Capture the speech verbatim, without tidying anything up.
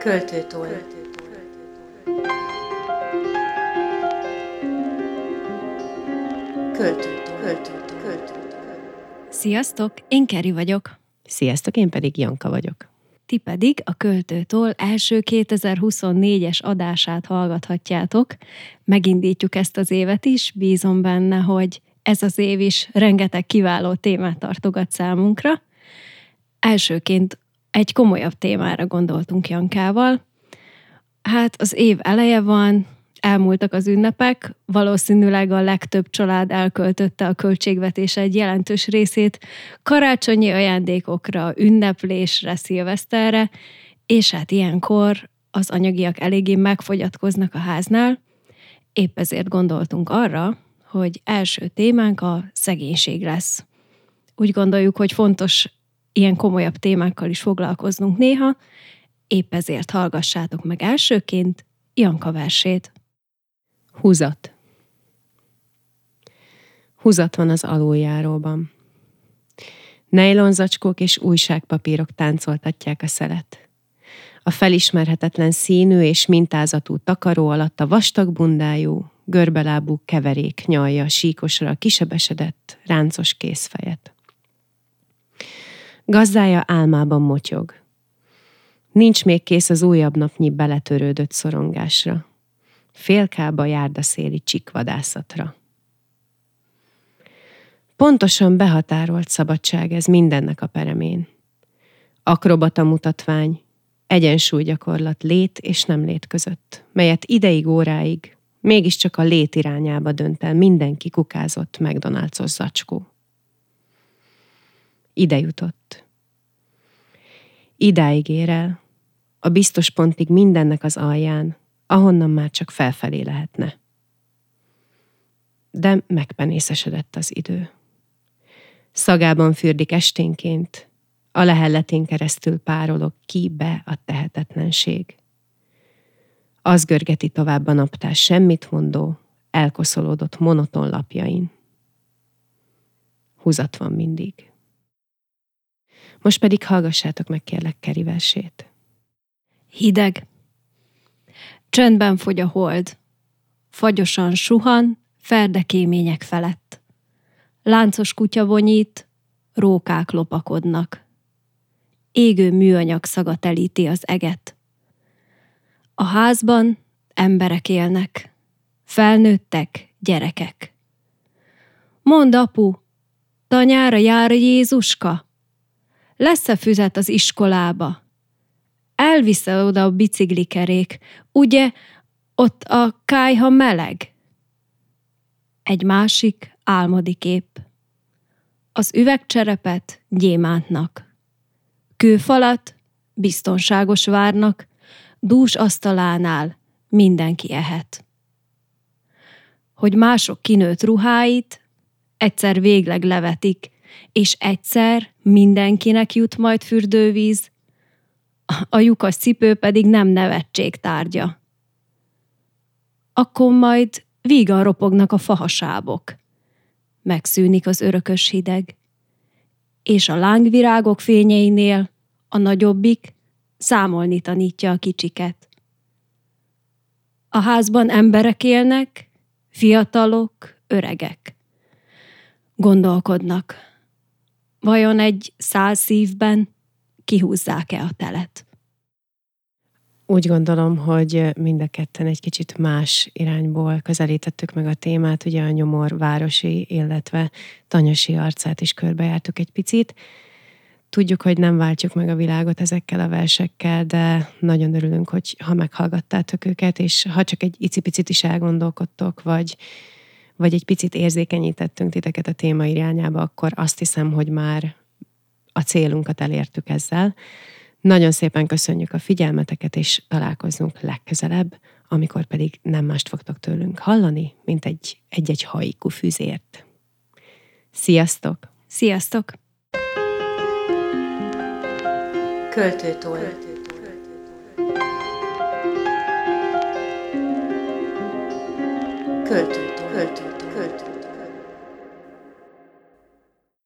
Költőtól. Költőtól. Költőtől. Költőtől. Sziasztok, én Keri vagyok. Sziasztok, én pedig Janka vagyok. Ti pedig a Költőtól első kétezer-huszonnégyes adását hallgathatjátok. Megindítjuk ezt az évet is, bízom benne, hogy ez az év is rengeteg kiváló témát tartogat számunkra. Elsőként egy komolyabb témára gondoltunk Jankával. Hát az év eleje van, elmúltak az ünnepek, valószínűleg a legtöbb család elköltötte a költségvetése egy jelentős részét karácsonyi ajándékokra, ünneplésre, szilveszterre, és hát ilyenkor az anyagiak eléggé megfogyatkoznak a háznál. Épp ezért gondoltunk arra, hogy első témánk a szegénység lesz. Úgy gondoljuk, hogy fontos ilyen komolyabb témákkal is foglalkoznunk néha, épp ezért hallgassátok meg elsőként Janka versét. Húzat. Húzat van az aluljáróban. Nejlonzacskók és újságpapírok táncoltatják a szelet. A felismerhetetlen színű és mintázatú takaró alatt a vastag bundájú, görbelábú keverék nyalja síkosra a kisebesedett, ráncos kézfejet. Gazdája álmában motyog. Nincs még kész az újabb napnyi beletörődött szorongásra. Félkába járdaszéli csikvadászatra. Pontosan behatárolt szabadság ez mindennek a peremén. Akrobata mutatvány, egyensúlygyakorlat lét és nem lét között, melyet ideig óráig mégiscsak a lét irányába dönt el mindenki kukázott McDonald's-os zacskó. Ide jutott. Idáig ér el, a biztos pontig mindennek az alján, ahonnan már csak felfelé lehetne. De megpenészesedett az idő. Szagában fürdik esténként, a lehelletén keresztül párolog ki be a tehetetlenség. Az görgeti tovább a naptár semmit mondó, elkoszolódott monoton lapjain. Húzat van mindig. Most pedig hallgassátok meg kérlek Keri versét. Hideg. Csendben fogy a hold. Fagyosan suhan, ferdekémények felett. Láncos kutya vonyít, rókák lopakodnak. Égő műanyag szaga telíti az eget. A házban emberek élnek, felnőttek, gyerekek. Mondd, apu, tanyára jár Jézuska? Lesz-e füzet az iskolába? Elvisze oda a biciklikerék, ugye ott a kályha meleg? Egy másik álmodik épp. Az üvegcserepet gyémántnak. Kőfalat biztonságos várnak, dús asztalánál mindenki ehet. Hogy mások kinőtt ruháit, egyszer végleg levetik, és egyszer mindenkinek jut majd fürdővíz, a lyukas cipő pedig nem nevetség tárgya. Akkor majd vígan ropognak a fahasábok. Megszűnik az örökös hideg, és a lángvirágok fényeinél a nagyobbik számolni tanítja a kicsiket. A házban emberek élnek, fiatalok, öregek. Gondolkodnak, vajon egy száz szívben kihúzzák-e a telet? Úgy gondolom, hogy mind a ketten egy kicsit más irányból közelítettük meg a témát, ugye a Nyomor városi, illetve Tanyasi arcát is körbejártuk egy picit. Tudjuk, hogy nem váltjuk meg a világot ezekkel a versekkel, de nagyon örülünk, hogy ha meghallgattátok őket, és ha csak egy icipicit is elgondolkodtok, vagy, vagy egy picit érzékenyítettünk titeket a téma irányába, akkor azt hiszem, hogy már a célunkat elértük ezzel. Nagyon szépen köszönjük a figyelmeteket, és találkozunk legközelebb, amikor pedig nem mást fogtok tőlünk hallani, mint egy egy-egy haiku füzért. Sziasztok! Sziasztok! Költőtól. Költőtől. Költőtől.